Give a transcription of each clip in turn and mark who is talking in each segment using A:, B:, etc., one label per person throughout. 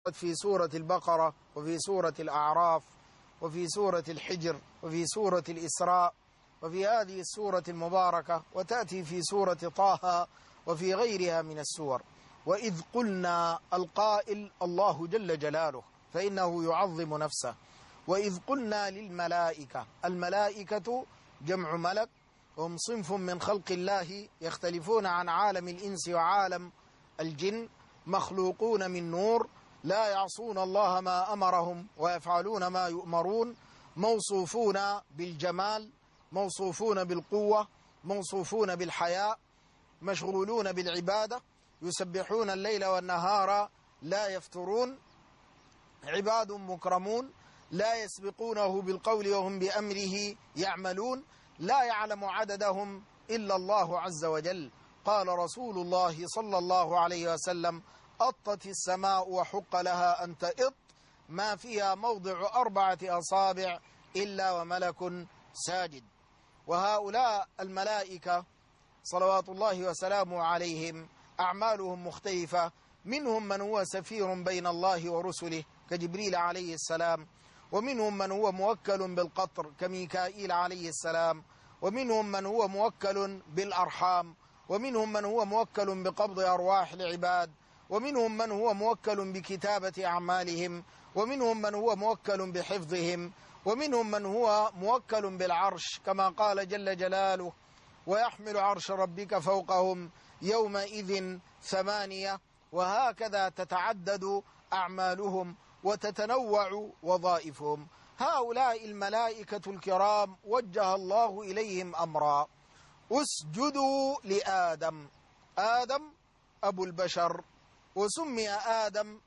A: في سورة البقرة وفي سورة الأعراف وفي سورة الحجر وفي سورة الإسراء وفي هذه السورة المباركة، وتأتي في سورة طه وفي غيرها من السور. وإذ قلنا، القائل الله جل جلاله فإنه يعظم نفسه. وإذ قلنا للملائكة، الملائكة جمع ملك، هم صنف من خلق الله يختلفون عن عالم الإنس وعالم الجن، مخلوقون من نور، لا يعصون الله ما أمرهم ويفعلون ما يؤمرون، موصوفون بالجمال، موصوفون بالقوة، موصوفون بالحياء، مشغولون بالعبادة، يسبحون الليل والنهار لا يفترون، عباد مكرمون لا يسبقونه بالقول وهم بأمره يعملون، لا يعلم عددهم إلا الله عز وجل. قال رسول الله صلى الله عليه وسلم: أطت السماء وحق لها أن تئط، ما فيها موضع 4 أصابع إلا وملك ساجد. وهؤلاء الملائكة صلوات الله وسلامه عليهم أعمالهم مختلفة، منهم من هو سفير بين الله ورسله كجبريل عليه السلام، ومنهم من هو موكل بالقطر كميكائيل عليه السلام، ومنهم من هو موكل بالأرحام، ومنهم من هو موكل بقبض أرواح العباد، ومنهم من هو موكل بكتابة أعمالهم، ومنهم من هو موكل بحفظهم، ومنهم من هو موكل بالعرش كما قال جل جلاله: ويحمل عرش ربك فوقهم يومئذ 8. وهكذا تتعدد أعمالهم وتتنوع وظائفهم. هؤلاء الملائكة الكرام وجه الله إليهم أمرا: اسجدوا لآدم. آدم أبو البشر، وسمي آدم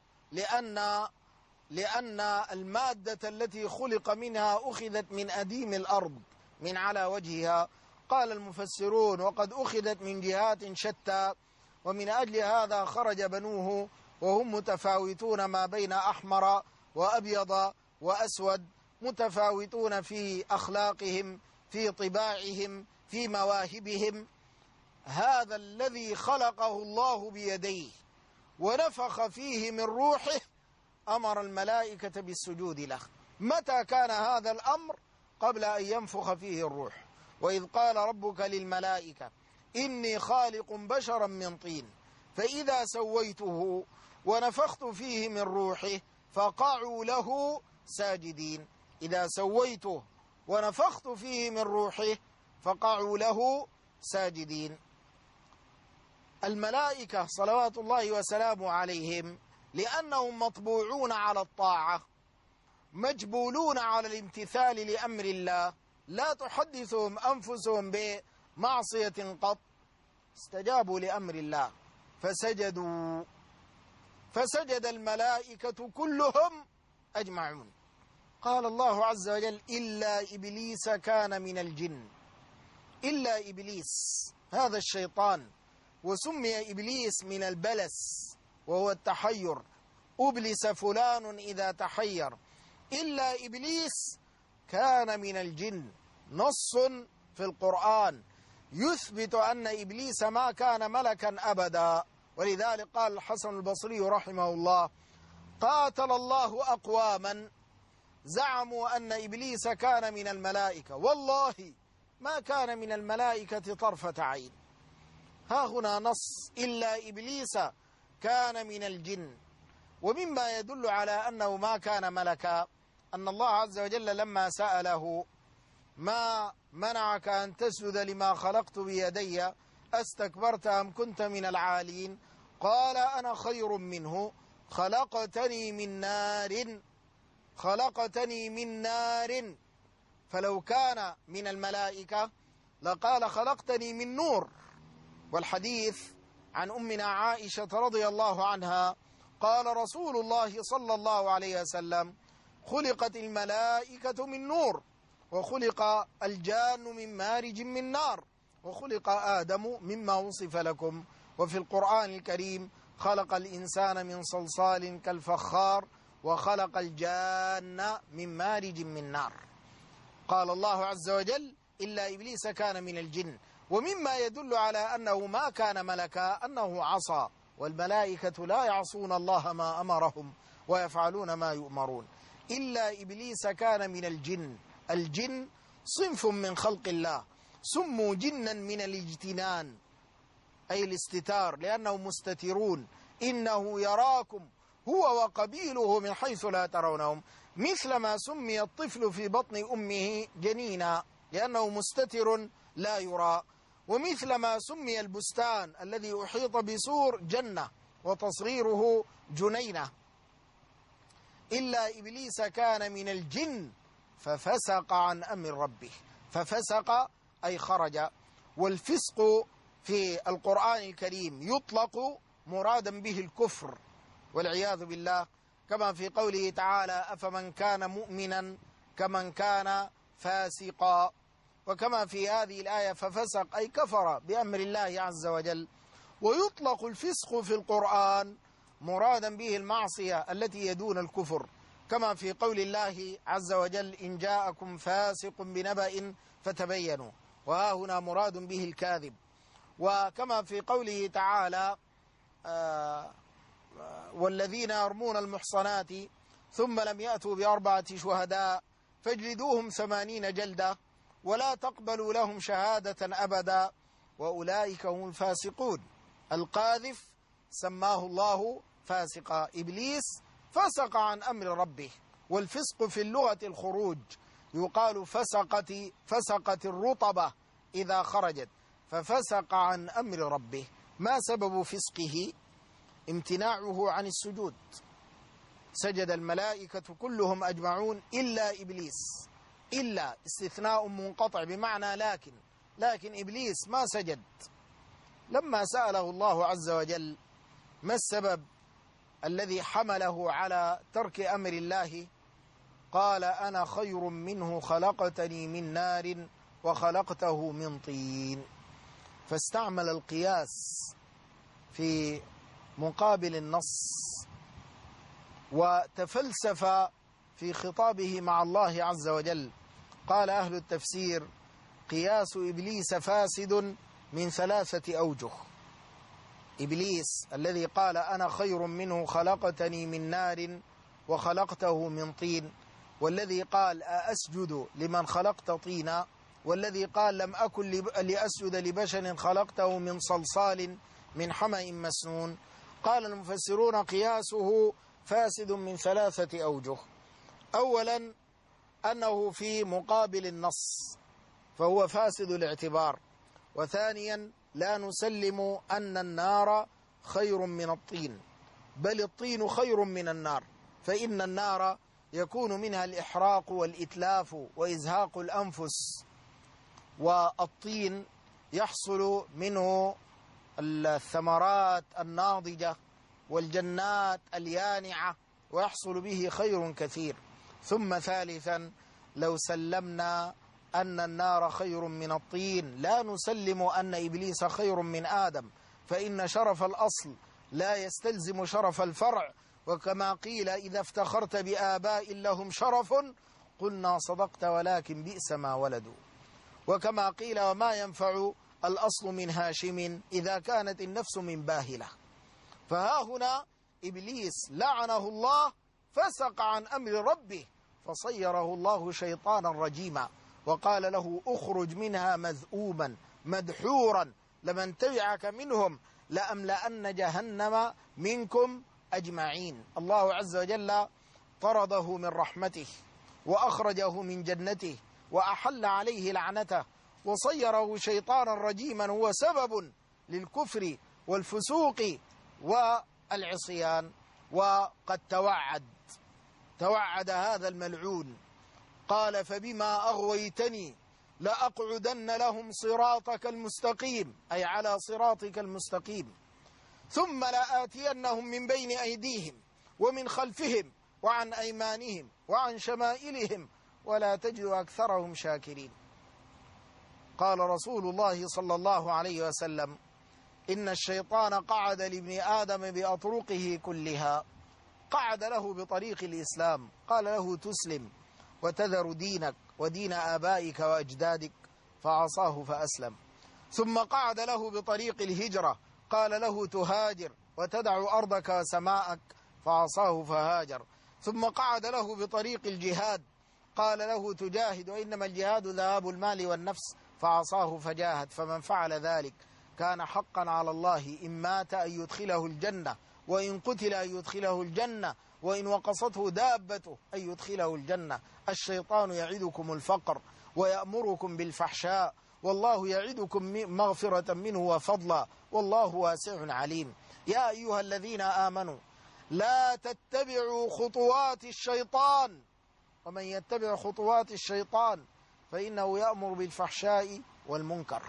A: لأن المادة التي خلق منها أخذت من أديم الأرض، من على وجهها. قال المفسرون: وقد أخذت من جهات شتى، ومن أجل هذا خرج بنوه وهم متفاوتون ما بين أحمر وأبيض وأسود، متفاوتون في أخلاقهم، في طباعهم، في مواهبهم. هذا الذي خلقه الله بيديه ونفخ فيه من روحه أمر الملائكة بالسجود له. متى كان هذا الأمر؟ قبل أن ينفخ فيه الروح. وإذ قال ربك للملائكة: إني خالق بشرا من طين فإذا سويته ونفخت فيه من روحه فقعوا له ساجدين. إذا سويته ونفخت فيه من روحه فقعوا له ساجدين. الملائكة صلوات الله وسلامه عليهم لأنهم مطبوعون على الطاعة، مجبولون على الامتثال لأمر الله، لا تحدثهم أنفسهم بمعصية قط، استجابوا لأمر الله فسجدوا، فسجد الملائكة كلهم أجمعون. قال الله عز وجل: إلا إبليس كان من الجن. إلا إبليس، هذا الشيطان، وسمي إبليس من البلس وهو التحير، أبلس فلان إذا تحير. إلا إبليس كان من الجن، نص في القرآن يثبت أن إبليس ما كان ملكا أبدا. ولذلك قال الحسن البصري رحمه الله: قاتل الله أقواما زعموا أن إبليس كان من الملائكة، والله ما كان من الملائكة طرفة عين. ها هنا نص: إلا إبليس كان من الجن. ومما يدل على أنه ما كان ملكا أن الله عز وجل لما سأله: ما منعك أن تسجد لما خلقت بيدي أستكبرت أم كنت من العالين؟ قال: أنا خير منه، خلقتني من نار. فلو كان من الملائكة لقال: خلقتني من نور. والحديث عن أمنا عائشة رضي الله عنها قال رسول الله صلى الله عليه وسلم: خلقت الملائكة من نور، وخلق الجان من مارج من نار، وخلق آدم مما وصف لكم. وفي القرآن الكريم: خلق الإنسان من صلصال كالفخار وخلق الجان من مارج من نار. قال الله عز وجل: إلا إبليس كان من الجن. ومما يدل على أنه ما كان ملكا أنه عصى، والملائكة لا يعصون الله ما أمرهم ويفعلون ما يؤمرون إلا إبليس كان من الجن. الجن صنف من خلق الله، سموا جنا من الاجتنان أي الاستتار، لأنهم مستترون. إنه يراكم هو وقبيله من حيث لا ترونهم، مثلما سمي الطفل في بطن أمه جنينا لأنه مستتر لا يرى، ومثلما سمي البستان الذي أحيط بسور جنة وتصغيره جنينة. إلا إبليس كان من الجن ففسق عن أمر ربه. ففسق أي خرج. والفسق في القرآن الكريم يطلق مرادا به الكفر والعياذ بالله، كما في قوله تعالى: أفمن كان مؤمنا كمن كان فاسقا، وكما في هذه الآية ففسق أي كفر بأمر الله عز وجل. ويطلق الفسق في القرآن مرادا به المعصية التي يدون الكفر، كما في قول الله عز وجل: إن جاءكم فاسق بنبأ فتبينوا، وها هنا مراد به الكاذب. وكما في قوله تعالى: والذين يرمون المحصنات ثم لم يأتوا ب4 شهداء فاجلدوهم 80 جلدة ولا تقبلوا لهم شهادة أبدا وأولئك هم الفاسقون. القاذف سماه الله فاسقا. إبليس فسق عن أمر ربه. والفسق في اللغة الخروج، يقال فسقت الرطبة إذا خرجت، ففسق عن أمر ربه. ما سبب فسقه؟ امتناعه عن السجود. سجد الملائكة كلهم أجمعون إلا إبليس. إلا استثناء منقطع بمعنى لكن إبليس ما سجد. لما سأله الله عز وجل ما السبب الذي حمله على ترك أمر الله، قال: أنا خير منه خلقتني من نار وخلقته من طين. فاستعمل القياس في مقابل النص، وتفلسف في خطابه مع الله عز وجل. قال أهل التفسير: قياس إبليس فاسد من 3 أوجه. إبليس الذي قال: أنا خير منه خلقتني من نار وخلقته من طين، والذي قال: أأسجد لمن خلقت طينا، والذي قال: لم أكن لأسجد لبشر خلقته من صلصال من حمأ مسنون. قال المفسرون: قياسه فاسد من 3 أوجه. أولا أنه في مقابل النص فهو فاسد الاعتبار. وثانيا لا نسلم أن النار خير من الطين، بل الطين خير من النار، فإن النار يكون منها الإحراق والإتلاف وإزهاق الأنفس، والطين يحصل منه الثمرات الناضجة والجنات اليانعة، ويحصل به خير كثير. ثم ثالثا لو سلمنا أن النار خير من الطين لا نسلم أن إبليس خير من آدم، فإن شرف الأصل لا يستلزم شرف الفرع. وكما قيل: إذا افتخرت بآباء لهم شرف قلنا صدقت ولكن بئس ما ولدوا. وكما قيل: وما ينفع الأصل من هاشم إذا كانت النفس من باهلة. فها هنا إبليس لعنه الله فسق عن أمر ربه، فصيره الله شيطانا رجيما، وقال له: اخرج منها مذءوما مدحورا لمن تبعك منهم لأملأن جهنم منكم أجمعين. الله عز وجل طرده من رحمته وأخرجه من جنته وأحل عليه لعنته وصيره شيطانا رجيما، هو سبب للكفر والفسوق والعصيان. وقد توعد هذا الملعون، قال: فبما أغويتني لأقعدن لهم صراطك المستقيم، أي على صراطك المستقيم، ثم لآتينهم من بين أيديهم ومن خلفهم وعن أيمانهم وعن شمائلهم ولا تجد أكثرهم شاكرين. قال رسول الله صلى الله عليه وسلم: إن الشيطان قعد لابن آدم بأطرقه كلها. قعد له بطريق الإسلام، قال له: تسلم وتذر دينك ودين آبائك وأجدادك، فعصاه فأسلم. ثم قعد له بطريق الهجرة، قال له: تهاجر وتدع أرضك وسماءك، فعصاه فهاجر. ثم قعد له بطريق الجهاد، قال له تجاهد وإنما الجهاد ذهاب المال والنفس، فعصاه فجاهد. فمن فعل ذلك كان حقا على الله إن مات أن يدخله الجنة، وإن قتل أن يدخله الجنة، وإن وقصته دابته أن يدخله الجنة. الشيطان يعدكم الفقر ويأمركم بالفحشاء، والله يعدكم مغفرة منه وفضلا، والله واسع عليم. يا أيها الذين آمنوا لا تتبعوا خطوات الشيطان، ومن يتبع خطوات الشيطان فإنه يأمر بالفحشاء والمنكر.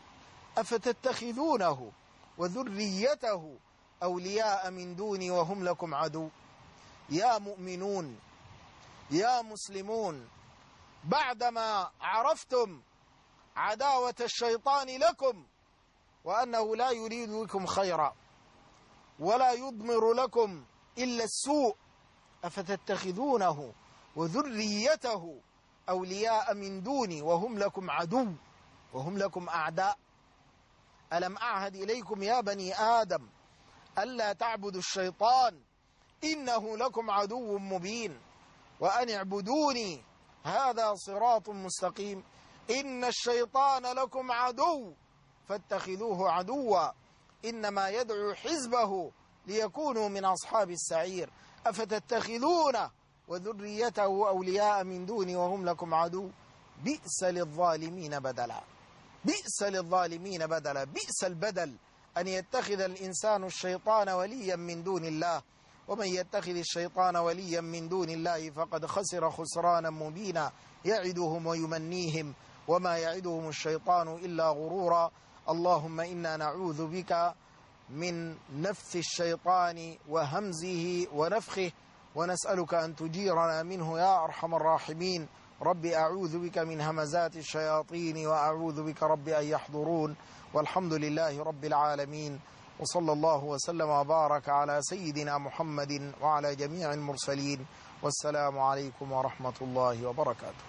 A: أفتتخذونه وذريته أولياء من دوني وهم لكم عدو. يا مؤمنون يا مسلمون، بعدما عرفتم عداوة الشيطان لكم وأنه لا يريد بكم خيرا ولا يضمر لكم إلا السوء، أفتتخذونه وذريته أولياء من دوني وهم لكم عدو وهم لكم أعداء. ألم أعهد إليكم يا بني آدم ألا تعبدوا الشيطان إنه لكم عدو مبين وأن اعبدوني هذا صراط مستقيم. إن الشيطان لكم عدو فاتخذوه عدوا إنما يدعو حزبه ليكونوا من أصحاب السعير. أفتتخذونه وذريته أولياء من دوني وهم لكم عدو بئس للظالمين بدلا. بئس للظالمين بدلا. بئس البدل أن يتخذ الإنسان الشيطان وليا من دون الله، ومن يتخذ الشيطان وليا من دون الله فقد خسر خسرانا مبينا. يعدهم ويمنيهم وما يعدهم الشيطان إلا غرورا. اللهم إنا نعوذ بك من نفث الشيطان وهمزه ونفخه، ونسألك أن تجيرنا منه يا أرحم الراحمين. رب أعوذ بك من همزات الشياطين وأعوذ بك رب أن يحضرون. والحمد لله رب العالمين، وصلى الله وسلم وبارك على سيدنا محمد وعلى جميع المرسلين، والسلام عليكم ورحمة الله وبركاته.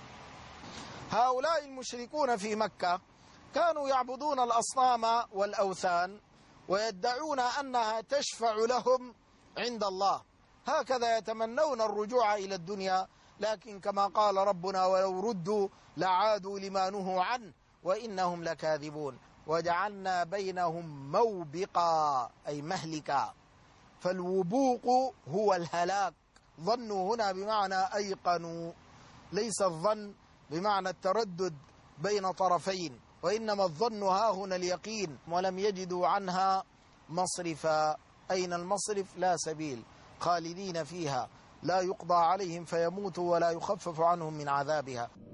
A: هؤلاء المشركون في مكة كانوا يعبدون الأصنام والأوثان ويدعون أنها تشفع لهم عند الله، هكذا يتمنون الرجوع إلى الدنيا. لكن كما قال ربنا ولو ردوا لعادوا لما نهوا عنه وإنهم لكاذبون. وجعلنا بينهم موبقا أي مهلكا، فالوبوق هو الهلاك. ظنوا هنا بمعنى أيقنوا، ليس الظن بمعنى التردد بين طرفين، وإنما الظن ها هنا اليقين. ولم يجدوا عنها مصرفا. أين المصرف؟ لا سبيل، خالدين فيها لا يقضى عليهم فيموتوا ولا يخفف عنهم من عذابها.